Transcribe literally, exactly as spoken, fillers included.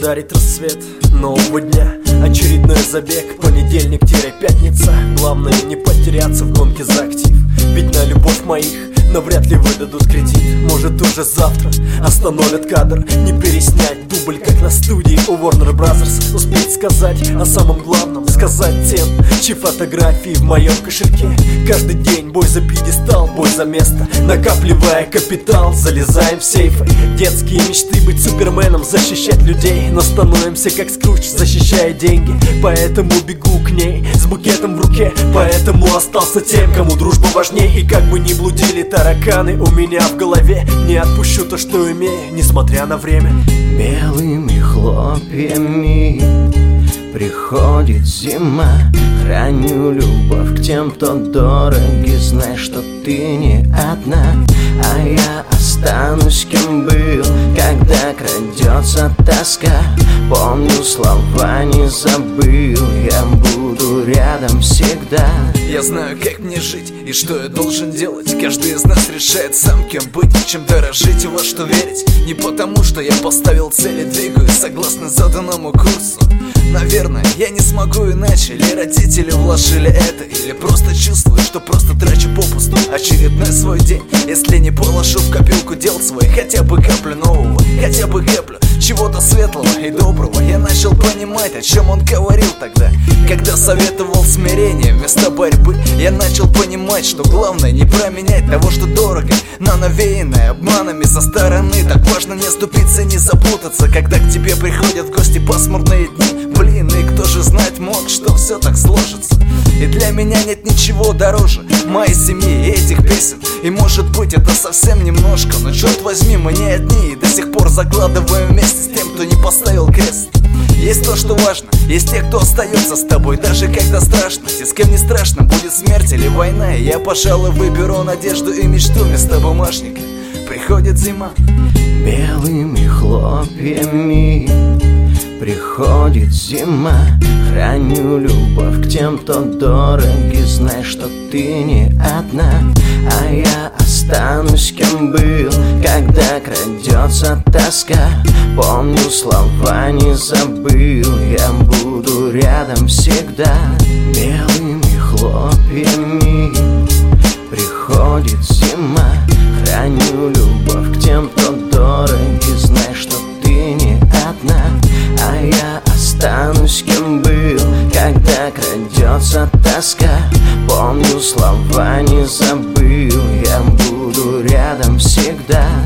дарит рассвет нового дня. Очередной забег, понедельник-пятница. Главное не потеряться в гонке за актив. Ведь на любовь моих навряд ли выдадут кредит. Может уже завтра остановят кадр. Не переснять дубль, как на студии у Warner Brothers. Успеть сказать о самом главном, сказать тем, чьи фотографии в моем кошельке. Каждый день бой за пьедестал, бой за место. Накапливая капитал, залезаем в сейфы. Детские мечты быть суперменом, защищать людей. Но становимся как Скрудж, защищая деньги. Поэтому бегу к ней с букетом в руке. Поэтому остался тем, кому дружба важней. И как бы ни блудили тараканы у меня в голове, не отпущу то, что имею, несмотря на время. Белыми хлопьями приходит зима. Храню любовь к тем, кто дороги. Знай, что ты не одна, а я останусь кем был. Когда крадется тоска, помню слова, не забыл. Я буду рядом всегда. Я знаю, как мне жить и что я должен делать. Каждый из нас решает сам, кем быть, чем дорожить и во что верить. Не потому, что я поставил цели, двигаюсь согласно заданному курсу. Наверное, я не смогу иначе. Или родители вложили это, или просто чувствую, что просто трачу попусту очередной свой день. Если не положу в копилку дел своих хотя бы каплю нового, хотя бы каплю чего-то светлого и доброго. Я начал понимать, о чем он говорил тогда, когда советовал смирение вместо борьбы. Я начал понимать, что главное не променять того, что дорого, на навеянное обманами со стороны. Так важно не оступиться, не запутаться, когда к тебе приходят в гости пасмурные дни. Блин, и кто же знать мог, что все так сложится. И для меня нет ничего дороже моей семьи и этих песен. И может быть это совсем немножко, но черт возьми, мы не одни. И до сих пор закладываем вместе с тем, кто не поставил крест. Есть то, что важно, есть те, кто остается с тобой, даже когда страшно. И с кем не страшно, будет смерть или война. И я, пожалуй, выберу надежду и мечту вместо бумажника. Приходит зима. Белыми хлопьями приходит зима. Храню любовь к тем, кто дороги. Знай, что ты не одна, а я останусь кем был. Когда крадется тоска, помню слова, не забыл. Я буду рядом всегда. Белыми хлопьями приходит зима. Храню любовь к тем, кто дороги. Знай, что ты не одна, а я останусь кем был. Когда крадется тоска, помню слова, не забыл. Я буду рядом всегда.